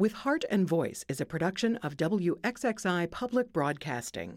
With Heart and Voice is a production of WXXI Public Broadcasting.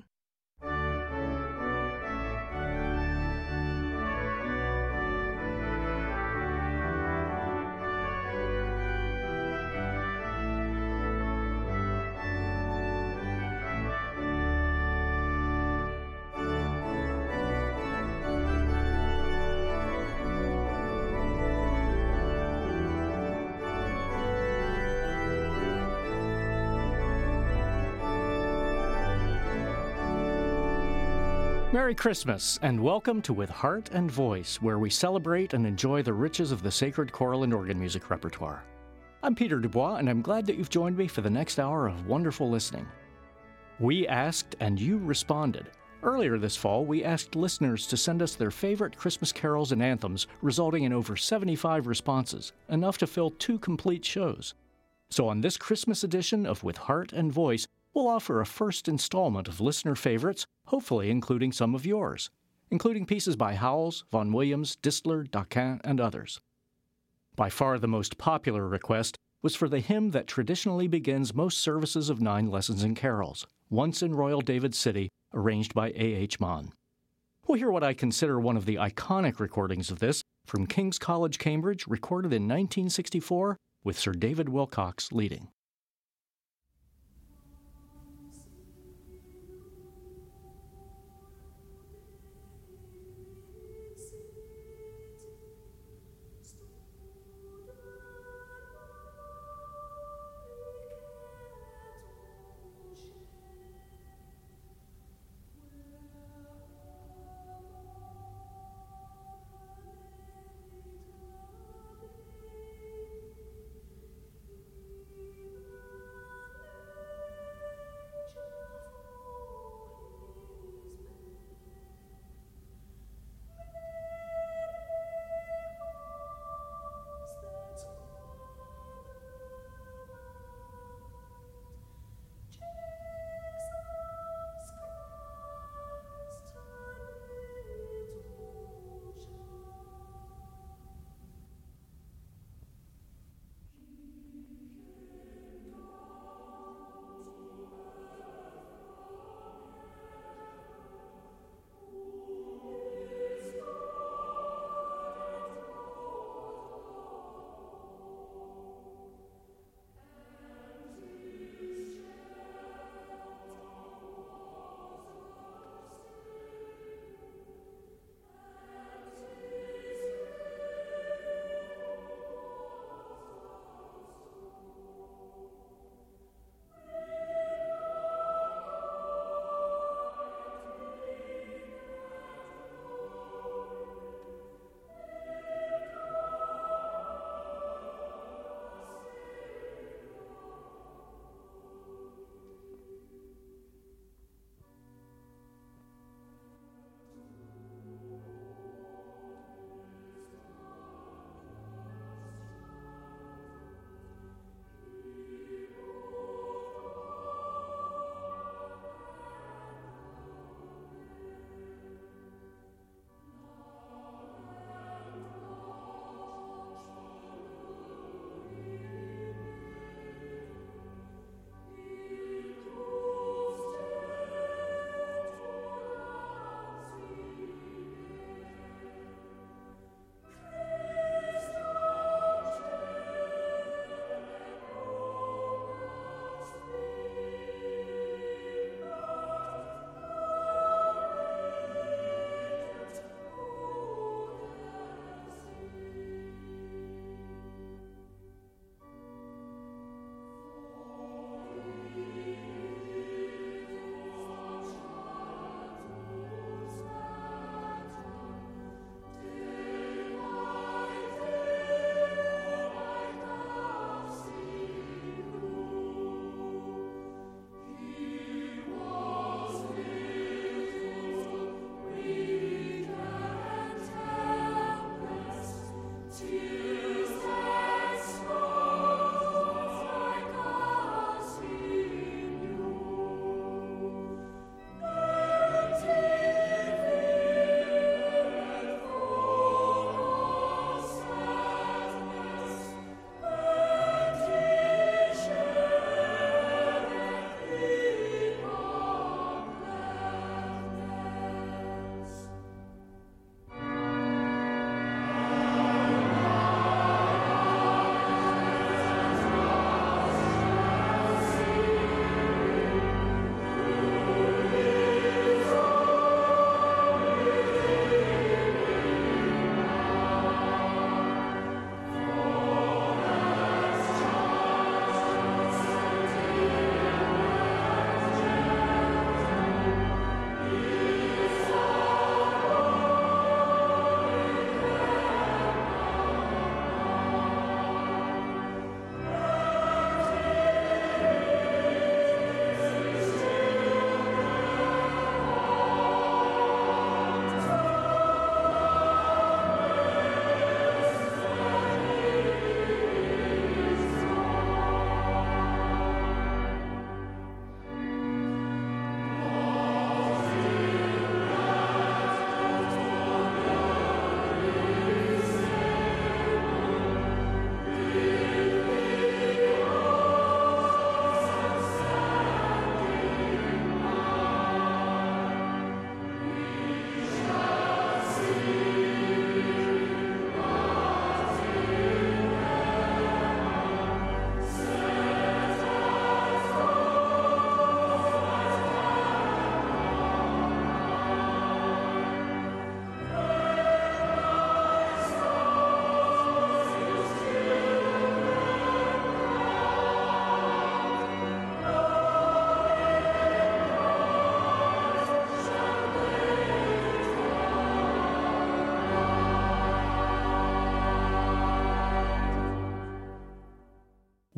Merry Christmas, and welcome to With Heart and Voice, where we celebrate and enjoy the riches of the sacred choral and organ music repertoire. I'm Peter Dubois, and I'm glad that you've joined me for the next hour of wonderful listening. We asked, and you responded. Earlier this fall, we asked listeners to send us their favorite Christmas carols and anthems, resulting in over 75 responses, enough to fill 2 complete shows. So on this Christmas edition of With Heart and Voice, we'll offer a first installment of listener favorites, hopefully including some of yours, including pieces by Howells, Vaughan Williams, Distler, Daquin, and others. By far the most popular request was for the hymn that traditionally begins most services of 9 lessons and carols, Once in Royal David City, arranged by A.H. Mann. We'll hear what I consider one of the iconic recordings of this from King's College, Cambridge, recorded in 1964 with Sir David Wilcox leading.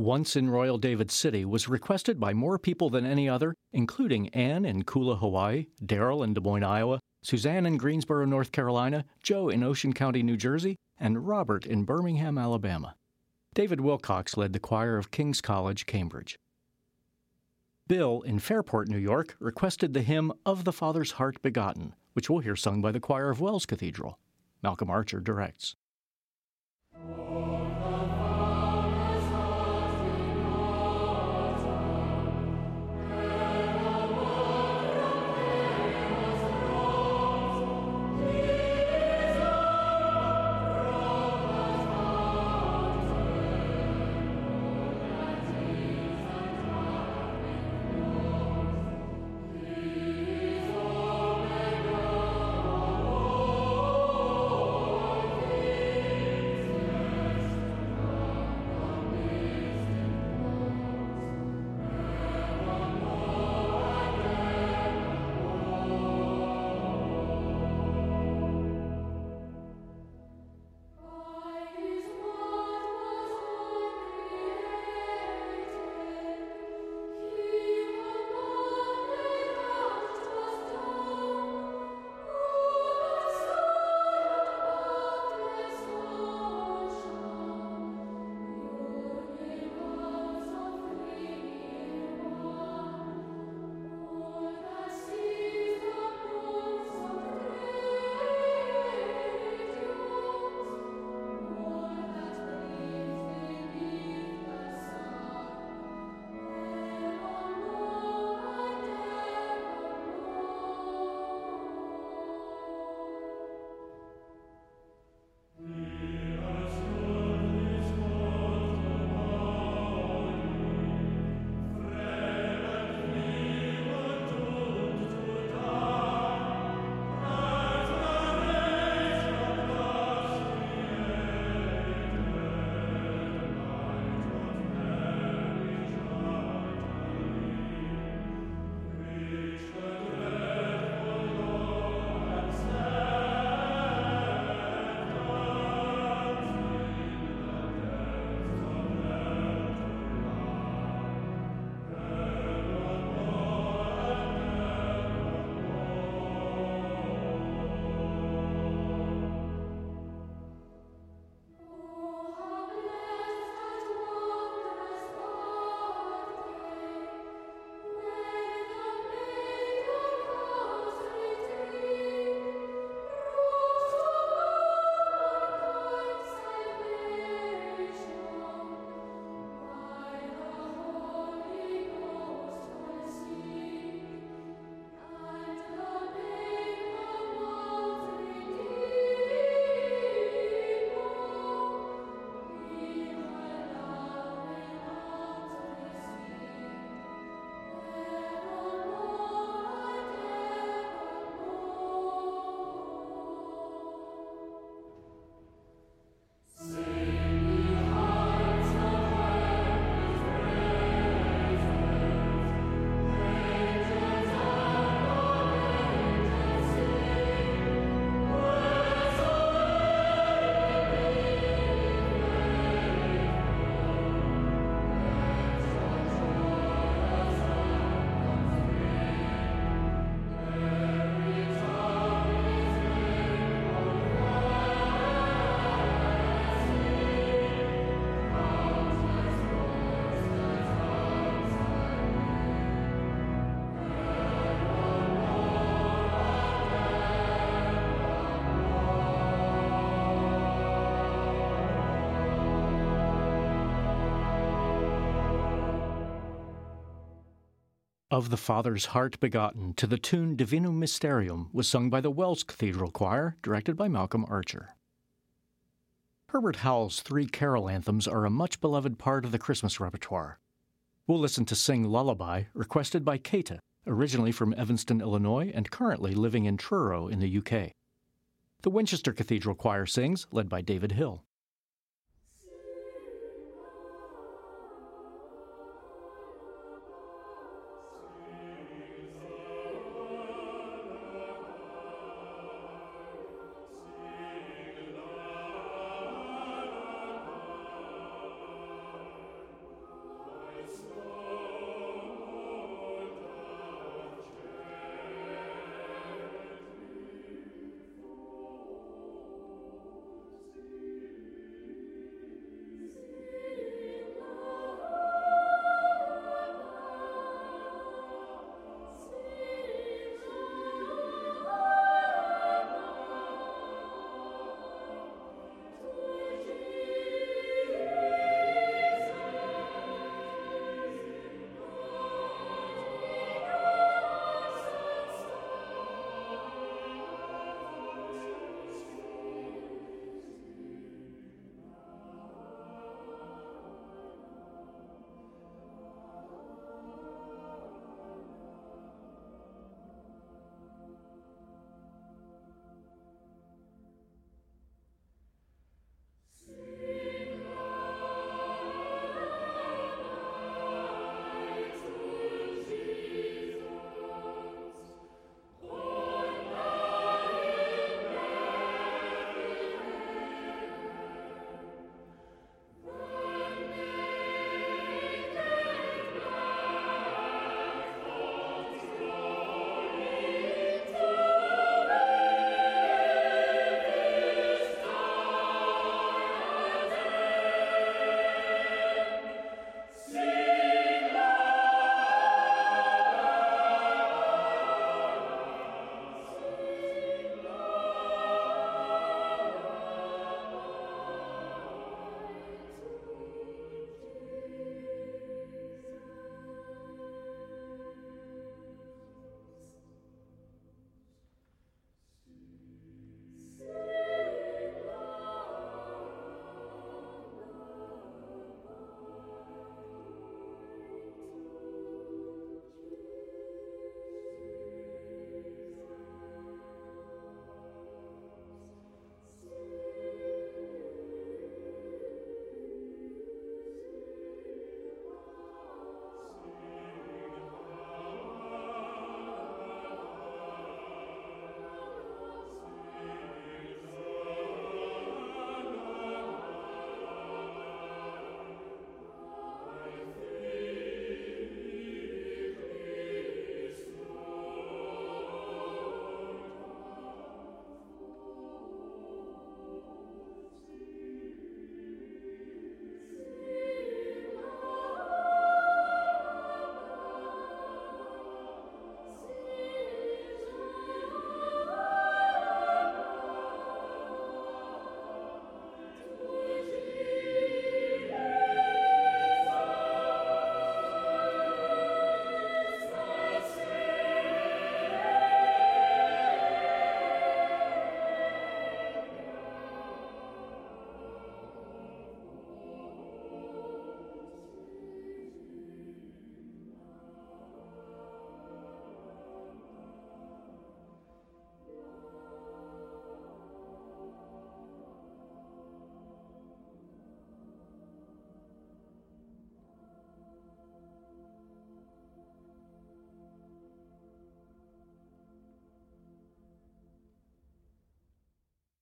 Once in Royal David City was requested by more people than any other, including Ann in Kula, Hawaii, Daryl in Des Moines, Iowa, Suzanne in Greensboro, North Carolina, Joe in Ocean County, New Jersey, and Robert in Birmingham, Alabama. David Wilcox led the choir of King's College, Cambridge. Bill in Fairport, New York, requested the hymn Of the Father's Heart Begotten, which we'll hear sung by the choir of Wells Cathedral. Malcolm Archer directs. Of the Father's Heart Begotten to the tune Divinum Mysterium was sung by the Wells Cathedral Choir, directed by Malcolm Archer. Herbert Howell's three carol anthems are a much-beloved part of the Christmas repertoire. We'll listen to Sing Lullaby, requested by Keita, originally from Evanston, Illinois, and currently living in Truro in the UK. The Winchester Cathedral Choir sings, led by David Hill.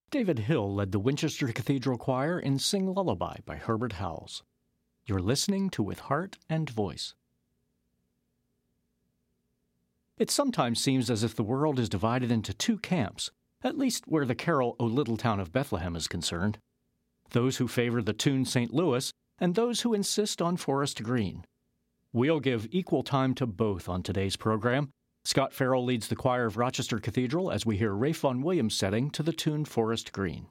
David Hill led the Winchester Cathedral Choir in Sing Lullaby by Herbert Howells. You're listening to With Heart and Voice. It sometimes seems as if the world is divided into two camps, at least where the carol O Little Town of Bethlehem is concerned. Those who favor the tune St. Louis and those who insist on Forest Green. We'll give equal time to both on today's program. Scott Farrell leads the choir of Rochester Cathedral as we hear Ralph Vaughan Williams setting to the tune Forest Green.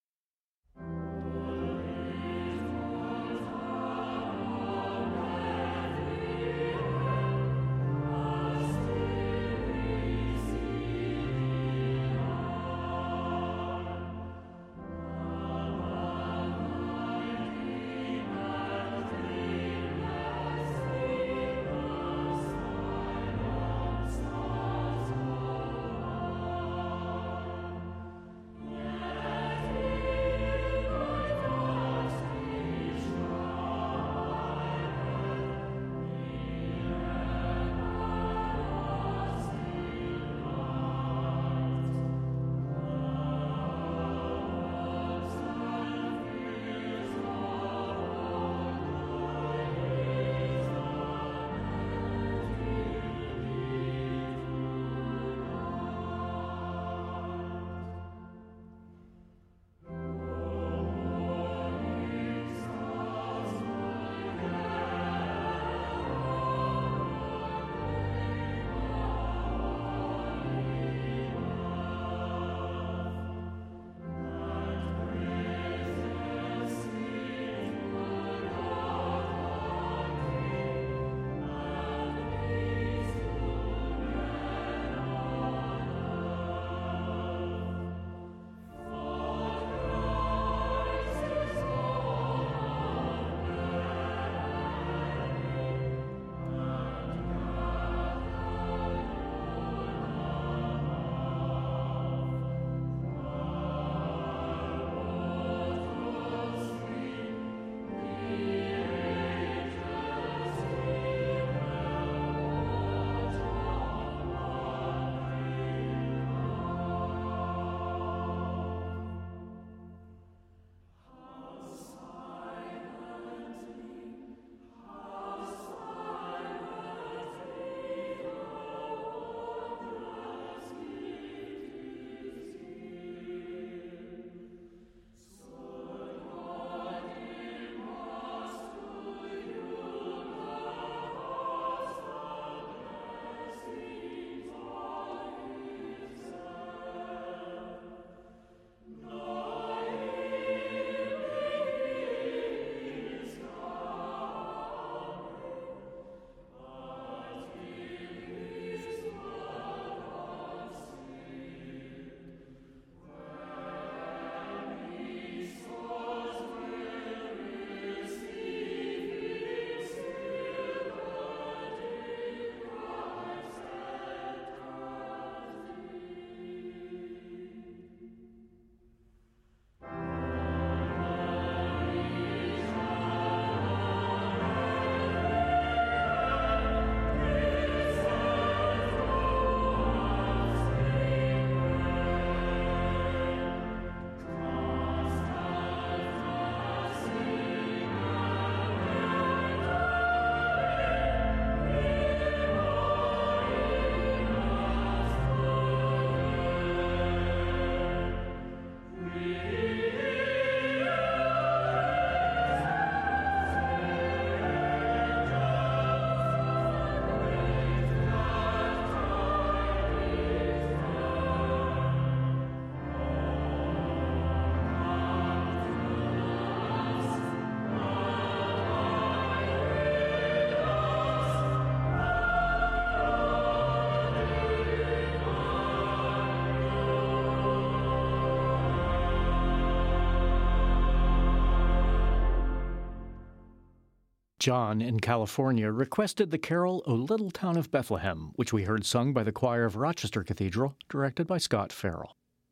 John in California requested the carol O Little Town of Bethlehem, which we heard sung by the choir of Rochester Cathedral, directed by Scott Farrell.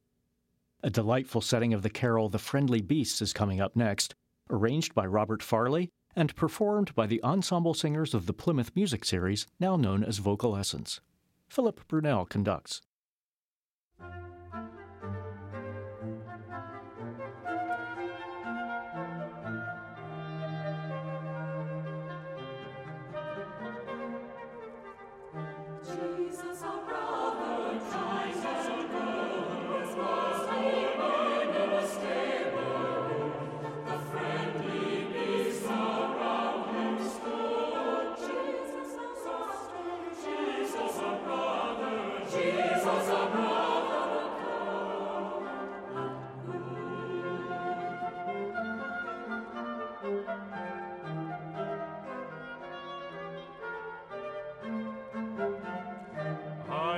A delightful setting of the carol The Friendly Beasts is coming up next, arranged by Robert Farley and performed by the ensemble singers of the Plymouth Music Series, now known as Vocal Essence. Philip Brunel conducts.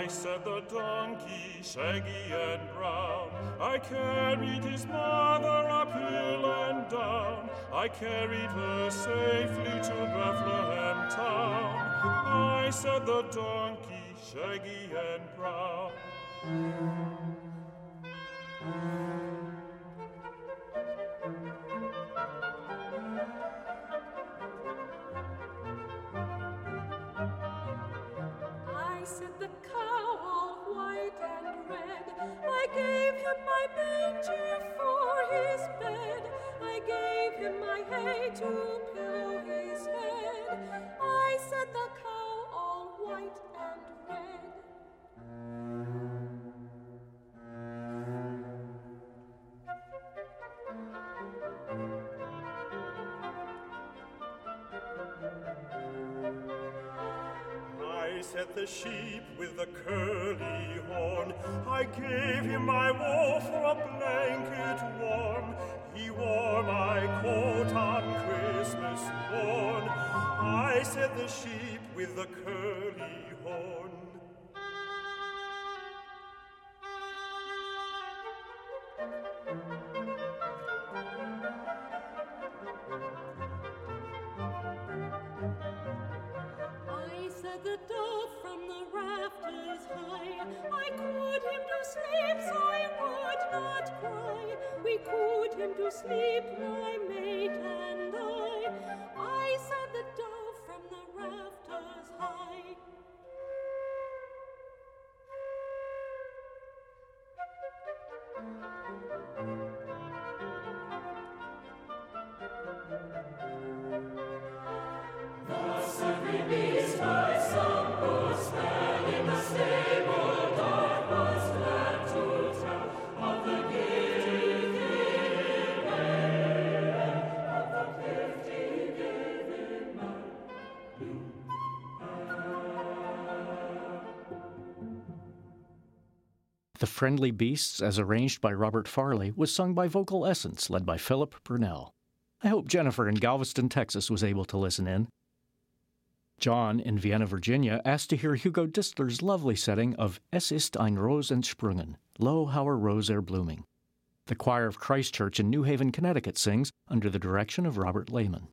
I said the donkey, shaggy and brown, I carried his mother up hill and down. I carried her safely to Bethlehem town. I said the donkey, shaggy and brown. I said the cow all white and red, I gave him my manger for his bed, I gave him my hay to pillow his head. I said the cow all white and red. I said the sheep with the curly horn, I gave him my wool for a blanket warm. He wore my coat on Christmas morn. I said the sheep with the curly horn. I said the dove from the rafters high, I cooed him to sleep so I would not cry. We cooed him to sleep, my mate and I. I said the dove from the rafters high. The Friendly Beasts, as arranged by Robert Farley, was sung by Vocal Essence, led by Philip Brunel. I hope Jennifer in Galveston, Texas was able to listen in. John in Vienna, Virginia, asked to hear Hugo Distler's lovely setting of Es ist ein Ros entsprungen, Lo, how a rose blooming. The choir of Christ Church in New Haven, Connecticut sings under the direction of Robert Lehman.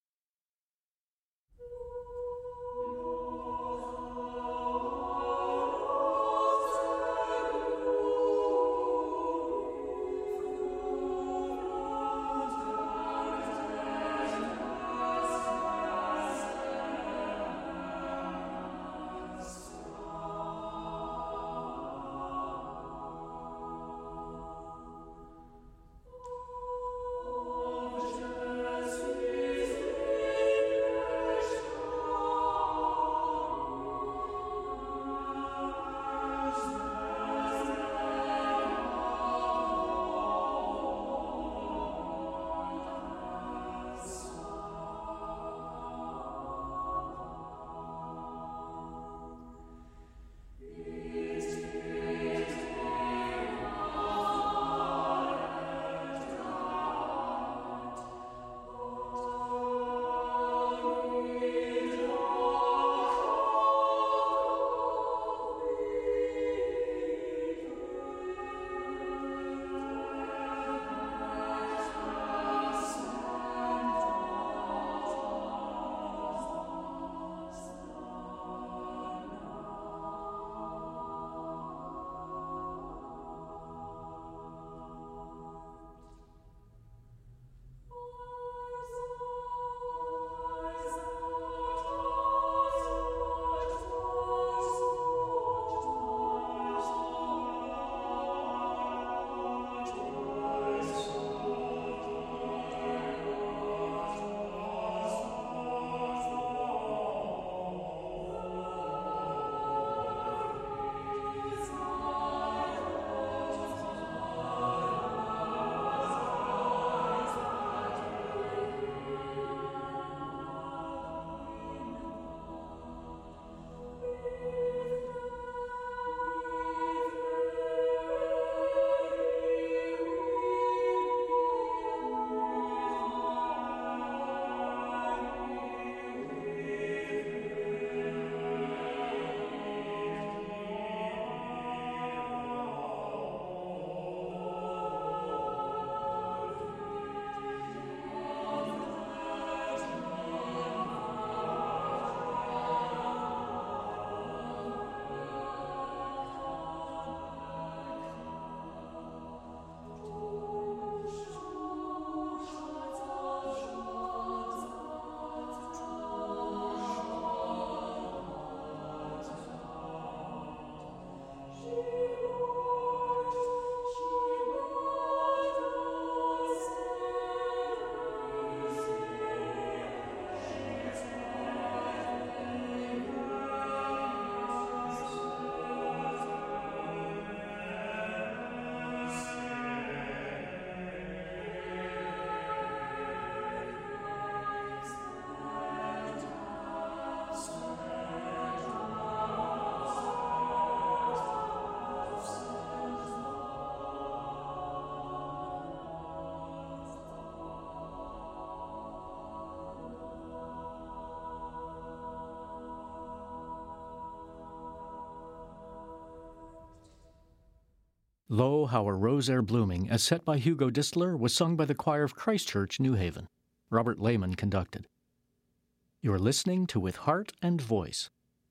Lo, How a Rose Ere Blooming, as set by Hugo Distler, was sung by the choir of Christ Church, New Haven. Robert Lehman conducted. You're listening to With Heart and Voice.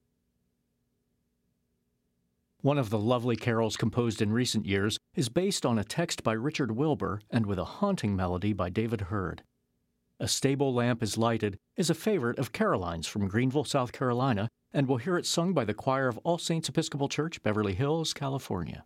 One of the lovely carols composed in recent years is based on a text by Richard Wilbur and with a haunting melody by David Hurd. A Stable Lamp is Lighted is a favorite of Caroline's from Greenville, South Carolina, and we'll hear it sung by the choir of All Saints Episcopal Church, Beverly Hills, California.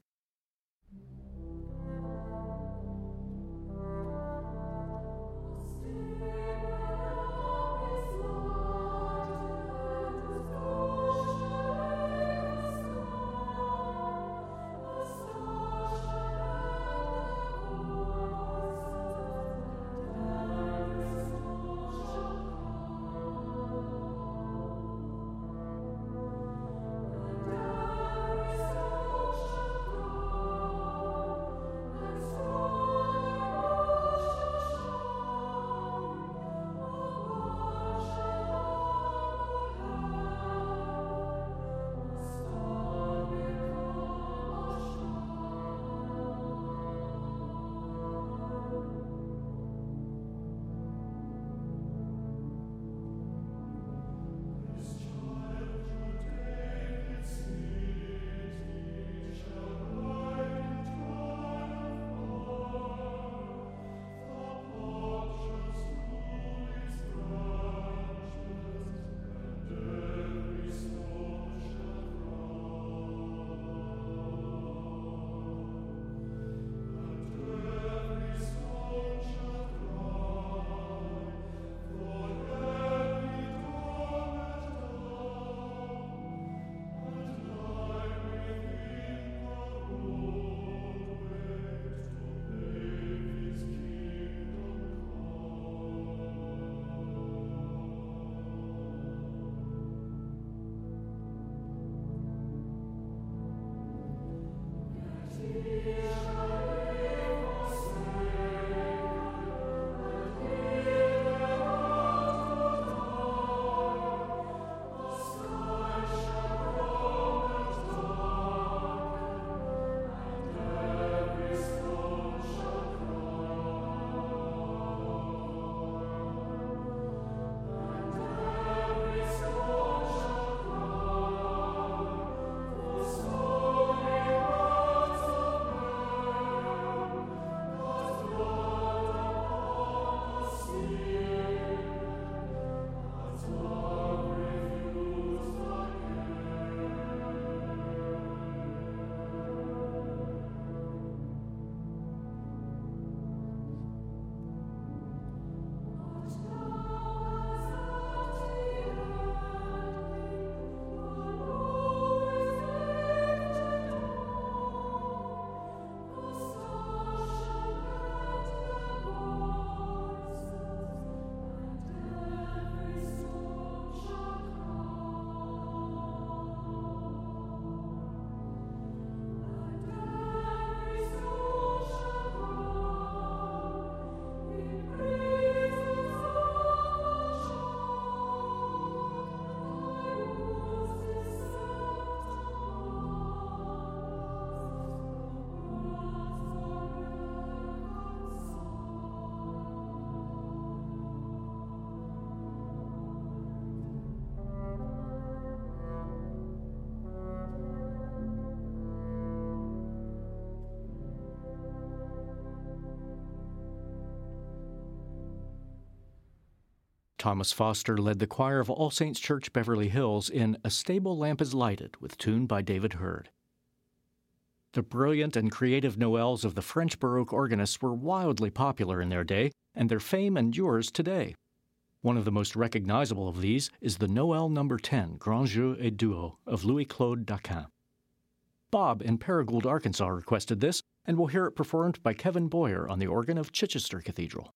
Thomas Foster led the choir of All Saints Church, Beverly Hills in A Stable Lamp is Lighted, with tune by David Hurd. The brilliant and creative noëls of the French Baroque organists were wildly popular in their day, and their fame endures today. One of the most recognizable of these is the Noël No. 10, Grand Jeu et Duo, of Louis-Claude Daquin. Bob in Paragould, Arkansas requested this, and we'll hear it performed by Kevin Boyer on the organ of Chichester Cathedral.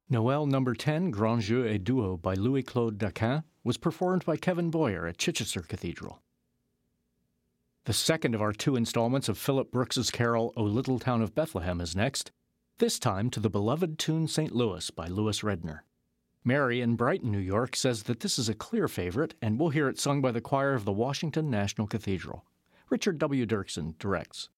Noël No. 10, Grand Jeu et Duo by Louis-Claude Daquin was performed by Kevin Boyer at Chichester Cathedral. The second of our two installments of Philip Brooks's carol, O Little Town of Bethlehem, is next, this time to the beloved tune St. Louis by Louis Redner. Mary in Brighton, New York, says that this is a clear favorite, and we'll hear it sung by the choir of the Washington National Cathedral. Richard W. Dirksen directs.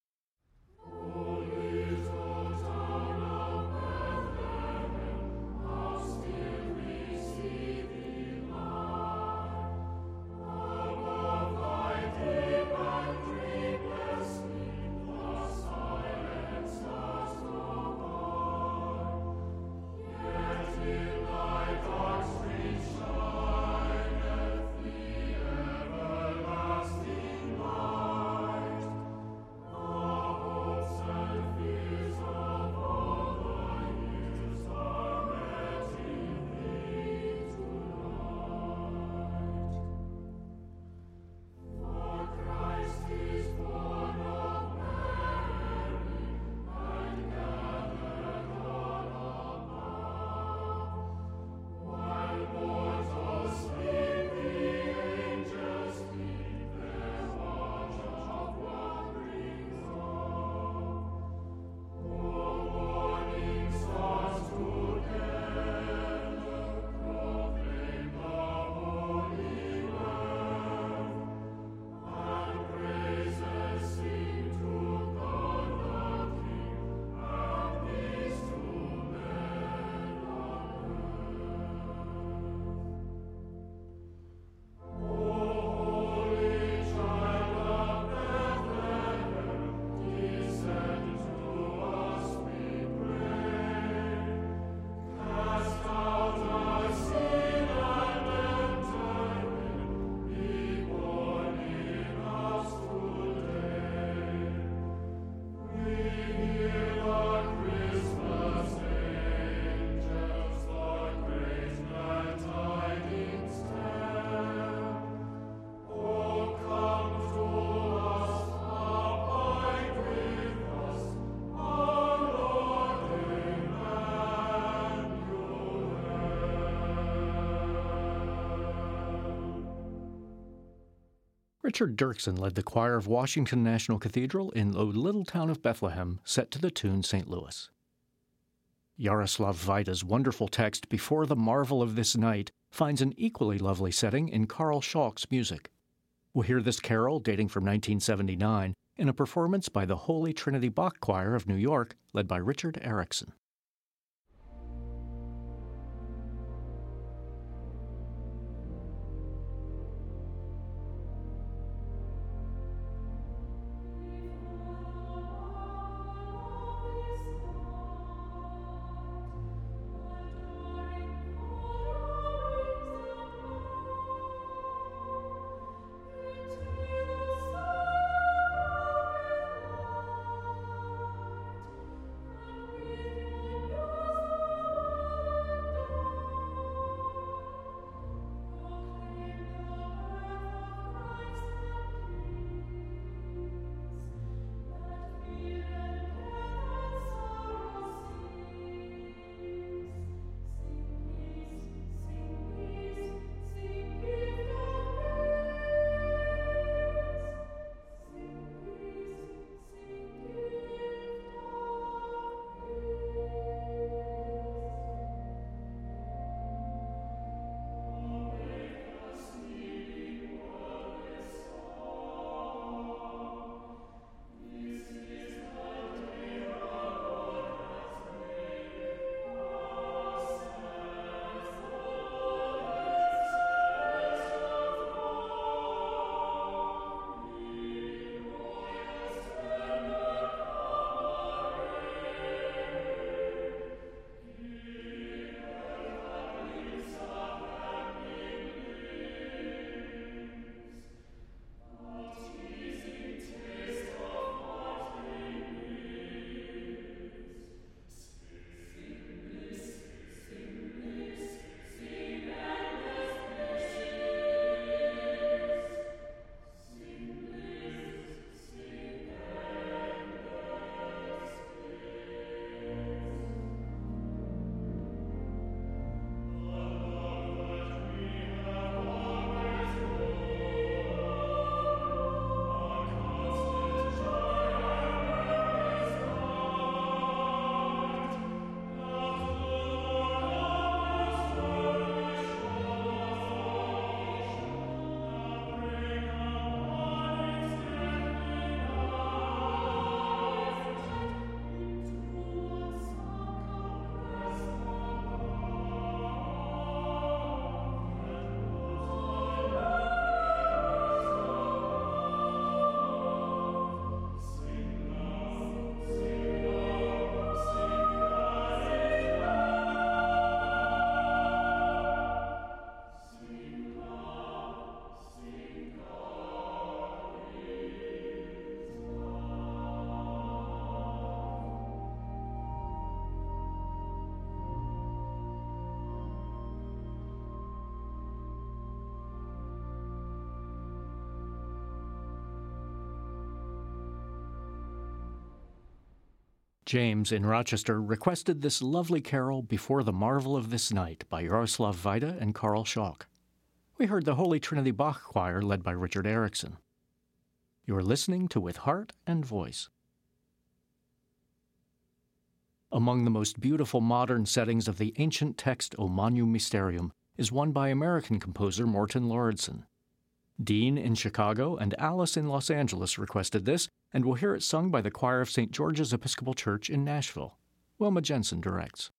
Richard Dirksen led the choir of Washington National Cathedral in O Little Town of Bethlehem, set to the tune St. Louis. Yaroslav Vaida's wonderful text, Before the Marvel of This Night, finds an equally lovely setting in Carl Schalk's music. We'll hear this carol, dating from 1979, in a performance by the Holy Trinity Bach Choir of New York, led by Richard Erickson. James in Rochester requested this lovely carol, Before the Marvel of This Night, by Jaroslav Vaida and Karl Schock. We heard the Holy Trinity Bach Choir led by Richard Erickson. You're listening to With Heart and Voice. Among the most beautiful modern settings of the ancient text O Magnum Mysterium is one by American composer Morton Lauridsen. Dean in Chicago and Alice in Los Angeles requested this, and we'll hear it sung by the choir of St. George's Episcopal Church in Nashville. Wilma Jensen directs.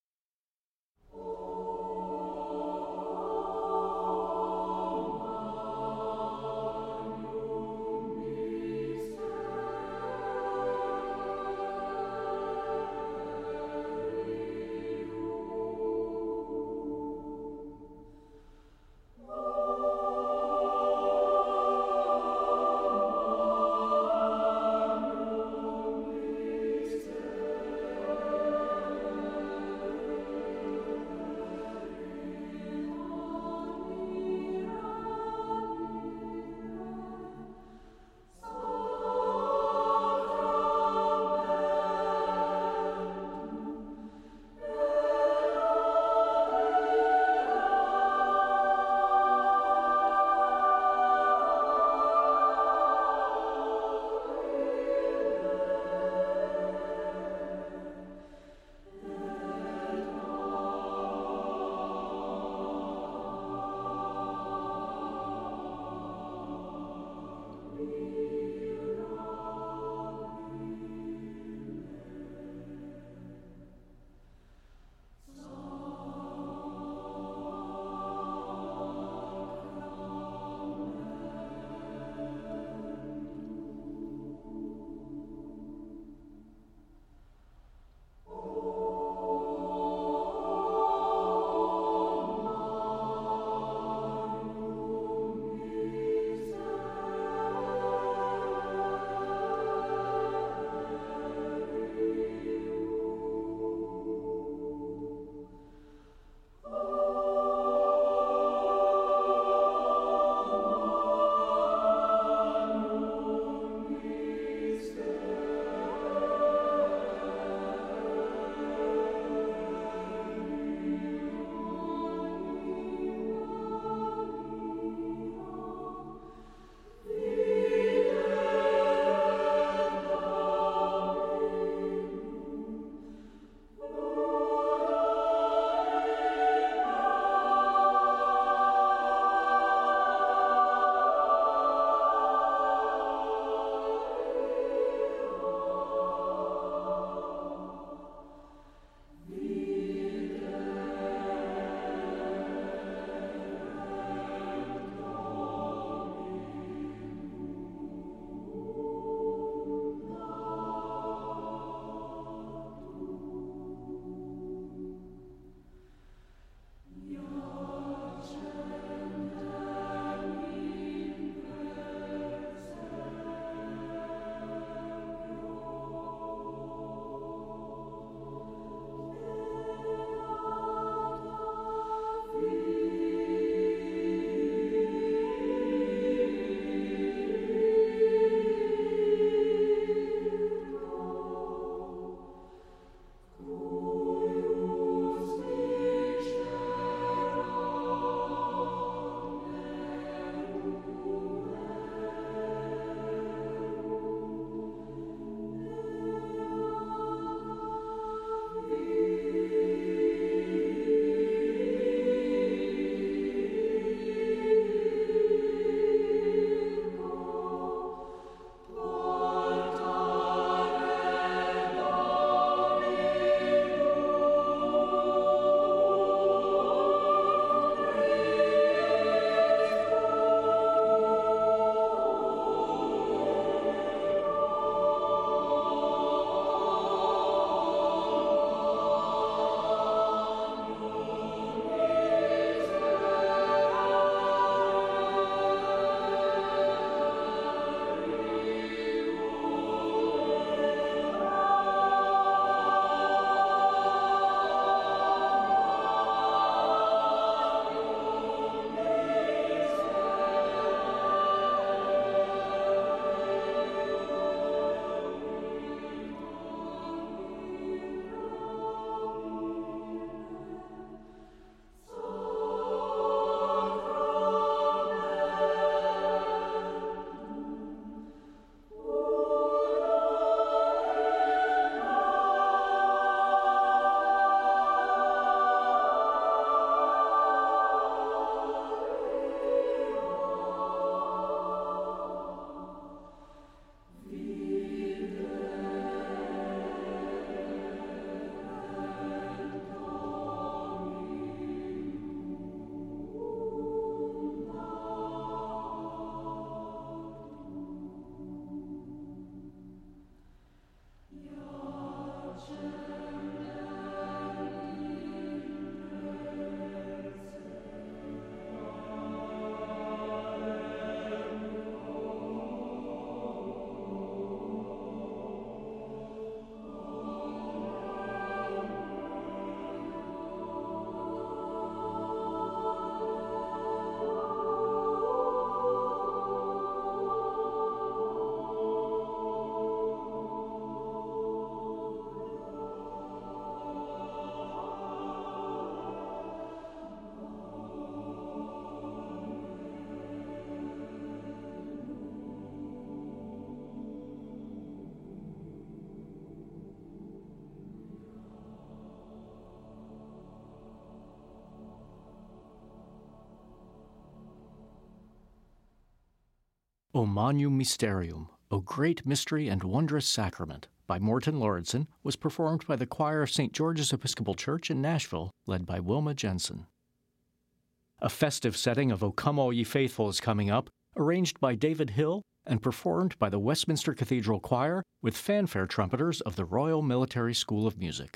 O Magnum Mysterium, O Great Mystery and Wondrous Sacrament, by Morton Lauridsen, was performed by the choir of St. George's Episcopal Church in Nashville, led by Wilma Jensen. A festive setting of O Come All Ye Faithful is coming up, arranged by David Hill and performed by the Westminster Cathedral Choir with fanfare trumpeters of the Royal Military School of Music.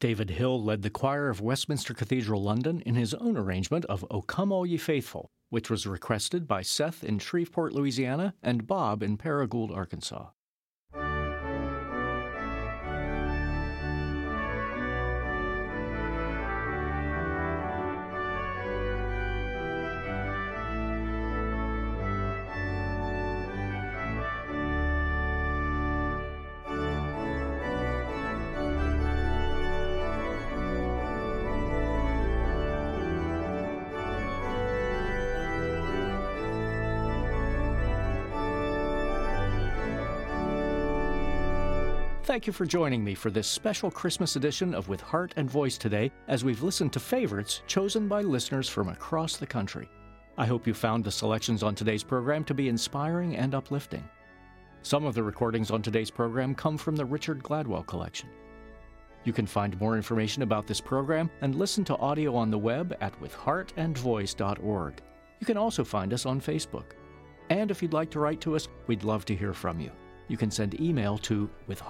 David Hill led the choir of Westminster Cathedral, London, in his own arrangement of O Come All Ye Faithful, which was requested by Seth in Shreveport, Louisiana, and Bob in Paragould, Arkansas. Thank you for joining me for this special Christmas edition of With Heart and Voice today, as we've listened to favorites chosen by listeners from across the country. I hope you found the selections on today's program to be inspiring and uplifting. Some of the recordings on today's program come from the Richard Gladwell Collection. You can find more information about this program and listen to audio on the web at withheartandvoice.org. You can also find us on Facebook. And if you'd like to write to us, we'd love to hear from you. You can send email to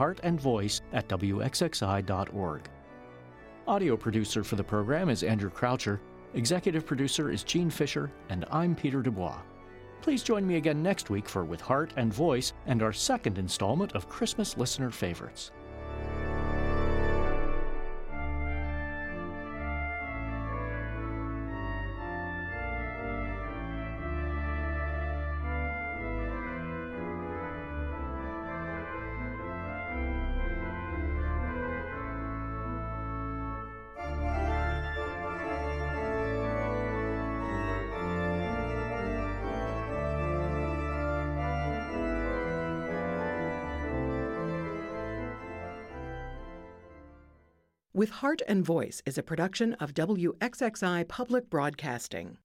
withheartandvoice@wxxi.org. Audio producer for the program is Andrew Croucher. Executive producer is Gene Fisher, and I'm Peter Dubois. Please join me again next week for With Heart and Voice and our second installment of Christmas Listener Favorites. With Heart and Voice is a production of WXXI Public Broadcasting.